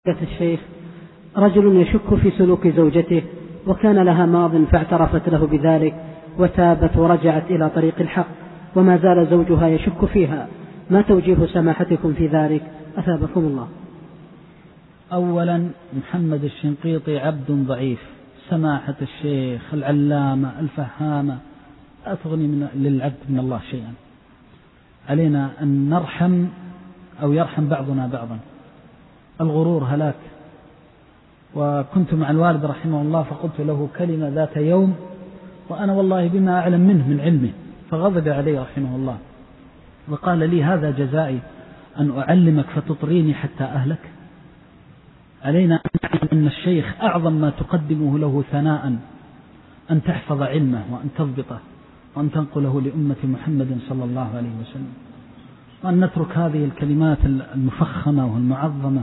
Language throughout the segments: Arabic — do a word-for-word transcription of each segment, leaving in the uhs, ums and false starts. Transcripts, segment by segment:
الشيخ: رجل يشك في سلوك زوجته وكان لها ماض فاعترفت له بذلك وتابت ورجعت إلى طريق الحق وما زال زوجها يشك فيها، ما توجيه سماحتكم في ذلك أثابكم الله؟ أولا، محمد الشنقيطي عبد ضعيف، سماحة الشيخ العلامة الفهامة لا تغني من للعبد من الله شيئا. علينا أن نرحم أو يرحم بعضنا بعضا. الغرور هلاك. وكنت مع الوالد رحمه الله فقلت له كلمة ذات يوم وأنا والله بما أعلم منه من علمه، فغضب علي رحمه الله وقال لي: هذا جزائي أن أعلمك فتطريني حتى أهلك. علينا أن نعلم أن الشيخ أعظم ما تقدمه له ثناء أن تحفظ علمه وأن تضبطه وأن تنقله لأمة محمد صلى الله عليه وسلم، وأن نترك هذه الكلمات المفخمة والمعظمة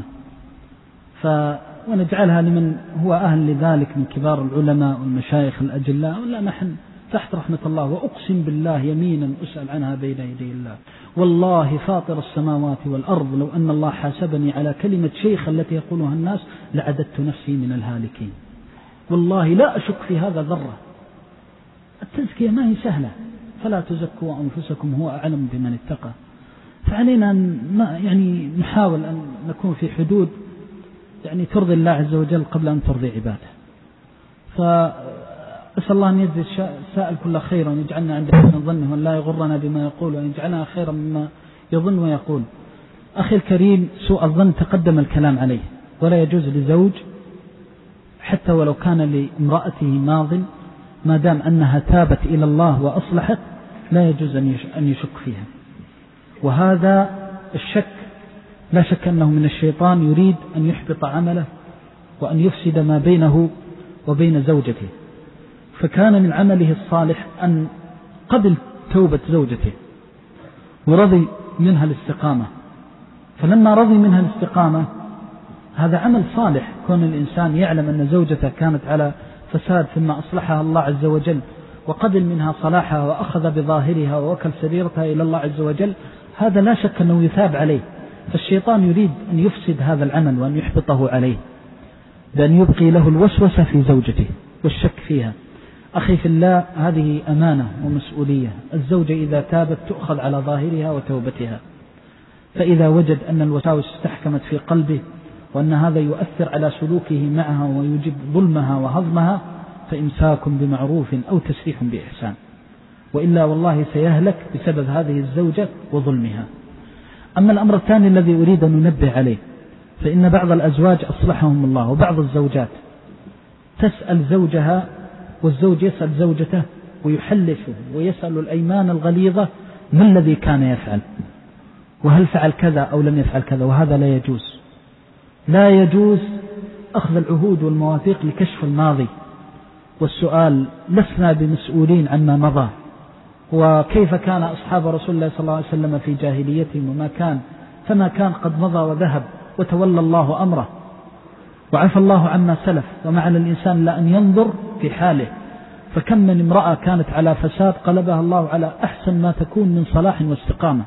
ونجعلها لمن هو أهل لذلك من كبار العلماء والمشايخ الأجلاء، ولا نحن تحت رحمة الله. وأقسم بالله يمينا أسأل عنها بين يدي الله، والله فاطر السماوات والأرض لو أن الله حاسبني على كلمة شيخ التي يقولها الناس لعددت نفسي من الهالكين. والله لا أشك في هذا ذرة. التزكية ما هي سهلة، فلا تزكوا أنفسكم هو أعلم بمن اتقى. فعلينا أن يعني نحاول أن نكون في حدود يعني ترضي الله عز وجل قبل أن ترضي عباده. فأسأل الله أن يجزي السائل كل خير وأن يجعلنا عند حسن ظنه وأن لا يغرنا بما يقول وأن يجعلنا خيرا مما يظن ويقول. أخي الكريم، سوء الظن تقدم الكلام عليه، ولا يجوز لزوج حتى ولو كان لامرأته ماض ما دام أنها تابت إلى الله وأصلحت لا يجوز أن يشك فيها. وهذا الشك لا شك أنه من الشيطان يريد أن يحبط عمله وأن يفسد ما بينه وبين زوجته. فكان من عمله الصالح أن قبل توبة زوجته ورضي منها الاستقامة. فلما رضي منها الاستقامة هذا عمل صالح، كون الإنسان يعلم أن زوجته كانت على فساد ثم أصلحها الله عز وجل وقبل منها صلاحها وأخذ بظاهرها ووكل سريرتها إلى الله عز وجل، هذا لا شك أنه يثاب عليه. فالشيطان يريد أن يفسد هذا العمل وأن يحبطه عليه بأن يبقي له الوسوسة في زوجته والشك فيها. أخي في الله، هذه أمانة ومسؤولية. الزوجة إذا تابت تؤخذ على ظاهرها وتوبتها، فإذا وجد أن الوساوس استحكمت في قلبه وأن هذا يؤثر على سلوكه معها ويجب ظلمها وهضمها فإمساك بمعروف أو تسريح بإحسان، وإلا والله سيهلك بسبب هذه الزوجة وظلمها. أما الأمر الثاني الذي أريد أن ننبه عليه، فإن بعض الأزواج أصلحهم الله وبعض الزوجات تسأل زوجها والزوج يسأل زوجته ويحلفه ويسأل الأيمان الغليظة ما الذي كان يفعل وهل فعل كذا أو لم يفعل كذا، وهذا لا يجوز. لا يجوز أخذ العهود والمواثيق لكشف الماضي والسؤال. لسنا بمسؤولين عما مضى وكيف كان أصحاب رسول الله صلى الله عليه وسلم في جاهليتهم وما كان، فما كان قد مضى وذهب وتولى الله أمره وعفى الله عما سلف، ومع الإنسان لا أن ينظر في حاله. فكم من امرأة كانت على فساد قلبها الله على أحسن ما تكون من صلاح واستقامة.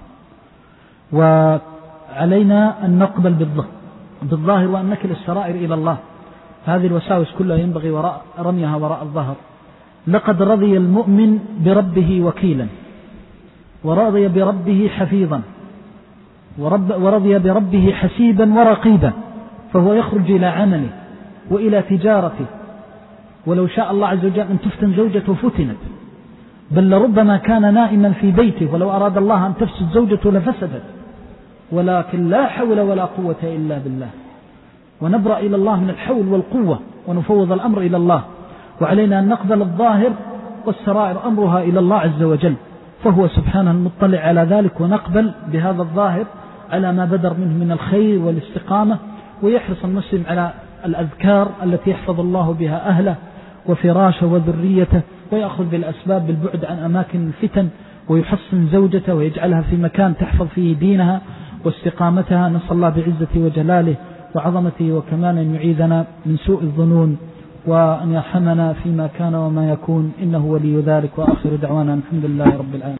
وعلينا أن نقبل بالظاهر وأن نكل السرائر إلى الله. هذه الوساوس كلها ينبغي وراء رميها وراء الظهر. لقد رضي المؤمن بربه وكيلا ورضي بربه حفيظا ورب ورضي بربه حسيبا ورقيبا، فهو يخرج إلى عمله وإلى تجارته. ولو شاء الله عز وجل أن تفتن زوجته فتنت، بل لربما كان نائما في بيته ولو أراد الله أن تفسد زوجته لفسدت، ولكن لا حول ولا قوة إلا بالله. ونبرأ إلى الله من الحول والقوة ونفوض الأمر إلى الله. وعلينا أن نقبل الظاهر والسرائر أمرها إلى الله عز وجل، فهو سبحانه المطلع على ذلك، ونقبل بهذا الظاهر على ما بدر منه من الخير والاستقامة. ويحرص المسلم على الأذكار التي يحفظ الله بها أهله وفراشه وذريته، ويأخذ بالأسباب بالبعد عن أماكن الفتن، ويحصن زوجته ويجعلها في مكان تحفظ فيه دينها واستقامتها. نسأل الله بعزته وجلاله وعظمته وكماله أن يعيذنا من سوء الظنون وأن يرحمنا فيما كان وما يكون، إنه ولي ذلك. وآخر دعوانا الحمد لله رب العالمين.